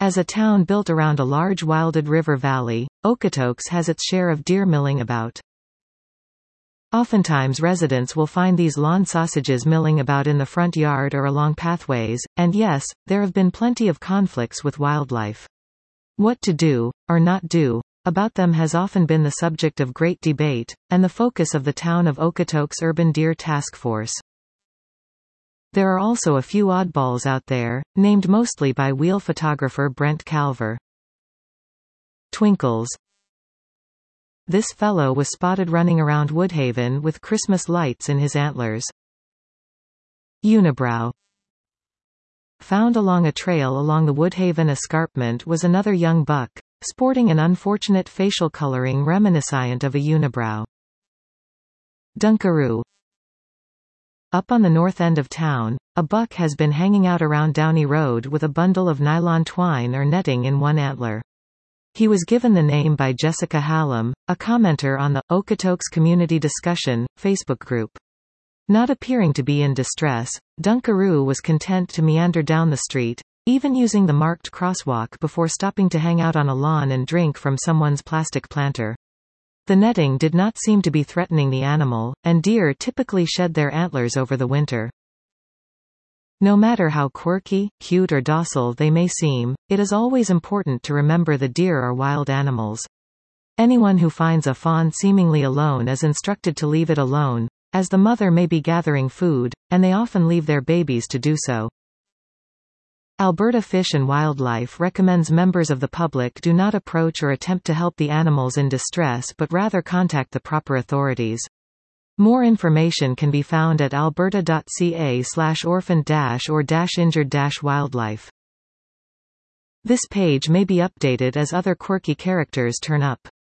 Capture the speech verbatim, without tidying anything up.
As a town built around a large wilded river valley, Okotoks has its share of deer milling about. Oftentimes residents will find these lawn sausages milling about in the front yard or along pathways, and yes, there have been plenty of conflicts with wildlife. What to do, or not do, about them has often been the subject of great debate, and the focus of the town of Okotoks Urban Deer Task Force. There are also a few oddballs out there, named mostly by wheel photographer Brent Calver. Twinkles. This fellow was spotted running around Woodhaven with Christmas lights in his antlers. Unibrow. Found along a trail along the Woodhaven escarpment was another young buck, sporting an unfortunate facial coloring reminiscent of a unibrow. Dunkaroo. Up on the north end of town, a buck has been hanging out around Downey Road with a bundle of nylon twine or netting in one antler. He was given the name by Jessica Hallam, a commenter on the Okotoks Community Discussion Facebook group. Not appearing to be in distress, Dunkaroo was content to meander down the street, even using the marked crosswalk before stopping to hang out on a lawn and drink from someone's plastic planter. The netting did not seem to be threatening the animal, and deer typically shed their antlers over the winter. No matter how quirky, cute or docile they may seem, it is always important to remember the deer are wild animals. Anyone who finds a fawn seemingly alone is instructed to leave it alone, as the mother may be gathering food, and they often leave their babies to do so. Alberta Fish and Wildlife recommends members of the public do not approach or attempt to help the animals in distress but rather contact the proper authorities. More information can be found at alberta dot c a slash orphaned or injured wildlife. This page may be updated as other quirky characters turn up.